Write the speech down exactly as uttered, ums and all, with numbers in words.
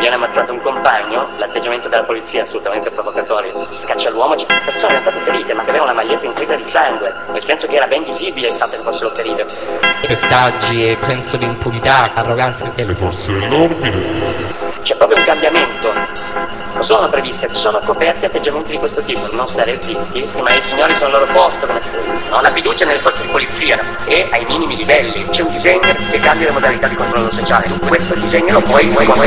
viene ammazzato un compagno, l'atteggiamento della polizia è assolutamente provocatorio. Scaccia l'uomo, ci persone erano state ferite, ma che aveva una maglietta intrisa di sangue, nel senso che era ben visibile il fatto che fossero ferite. Pestaggi, senso di impunità, arroganza delle forze dell'ordine. C'è proprio un cambiamento. Non sono previste, ci sono coperti atteggiamenti di questo tipo, non stare zitti, ma i signori sono al loro posto, come no? La fiducia nelle forze di polizia e ai minimi livelli. C'è un disegno che cambia le modalità di controllo sociale. Questo disegno lo puoi puoi puoi